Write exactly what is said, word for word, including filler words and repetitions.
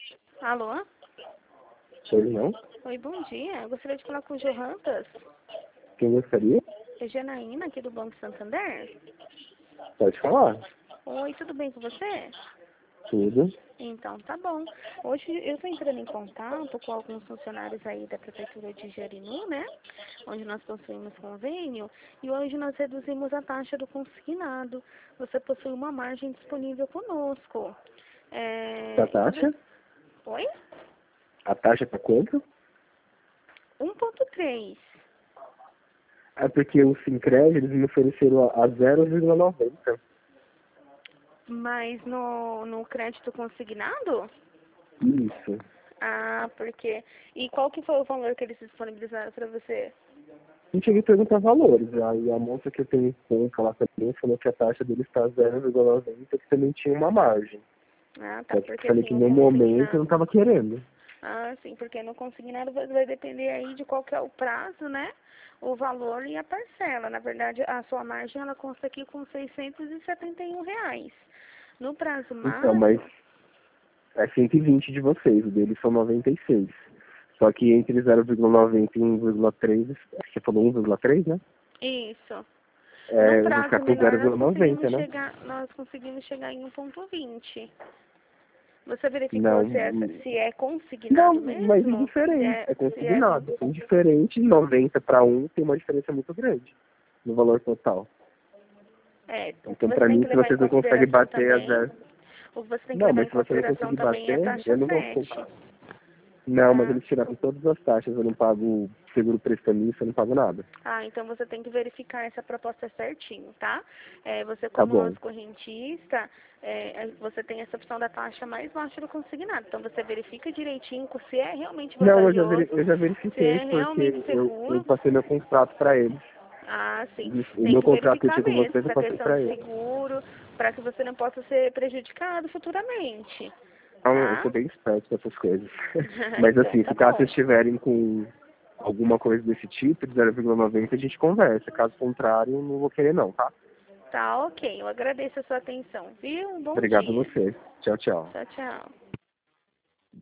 Alô? Oi, não? Oi, bom dia. Eu gostaria de falar com o Johantas. Quem gostaria? É Janaína, aqui do Banco Santander. Pode falar. Oi, tudo bem com você? Tudo. Então, tá bom. Hoje eu estou entrando em contato com alguns funcionários aí da Prefeitura de Jarinu, né? Onde nós possuímos convênio. E hoje nós reduzimos a taxa do consignado. Você possui uma margem disponível conosco. É... A taxa? Oi? A taxa tá quanto? um ponto três. É porque o Sincred, eles me ofereceram a zero vírgula noventa. Mas no, no crédito consignado? Isso. Ah, porque... E qual que foi o valor que eles disponibilizaram para você? Não cheguei a perguntar valores. Aí a moça que eu tenho em conta lá também falou que a taxa deles está zero vírgula noventa, que também tinha uma margem. Ah, tá, Só que eu porque falei assim, que o no momento eu não consignado... estava querendo. Ah, sim, porque no consignado vai vai depender aí de qual que é o prazo, né? O valor e a parcela. Na verdade, a sua margem, ela consta aqui com seiscentos e setenta e um reais. No prazo Então, mas máximo... é cento e vinte de vocês, o deles são noventa e seis. Só que entre zero vírgula noventa e um vírgula três, acho que você falou um vírgula três, né? Isso. No É, eu vou prazo ficar com menor, zero nós vírgula noventa, conseguimos né? chegar, nós conseguimos chegar em um ponto vinte. Você verificou Não, se, essa, se é não, consignado mas mesmo? Se indiferente, é, é se é consignado. Indiferente, noventa para um tem uma diferença muito grande no valor total. É, o que Então, você para tem mim, que se levar em vocês não conseguem consideração bater a também, zero... o que você tem que Não, levar mas em se você não consideração conseguir também é a bater, taxa eu não vou sete, colocar. Não, mas tá? eles tiraram todas as taxas, eu não pago seguro prestamista, eu não pago nada. Ah, então você tem que verificar essa proposta certinho, tá? É, você Tá como bom. nosso correntista, é, você tem essa opção da taxa mais baixa do consignado. Então você verifica direitinho se é realmente Não, eu já, veri- vantajoso, eu já se verifiquei, é realmente porque eu, eu seguro. passei meu contrato para eles. Ah, sim. O Tem meu que contrato que eu verificar tinha com mesmo vocês, eu essa passei questão para de eles. seguro, para que você não possa ser prejudicado futuramente, Então, eu tá? sou bem esperto com essas coisas. Mas Então, assim, tá se caso bom. vocês estiverem com alguma coisa desse tipo, de zero vírgula noventa, a gente conversa. Caso contrário, eu não vou querer não, tá? Tá, ok. Eu agradeço a sua atenção, viu? Um bom Obrigado a dia. você. Tchau, tchau. Tchau, tchau.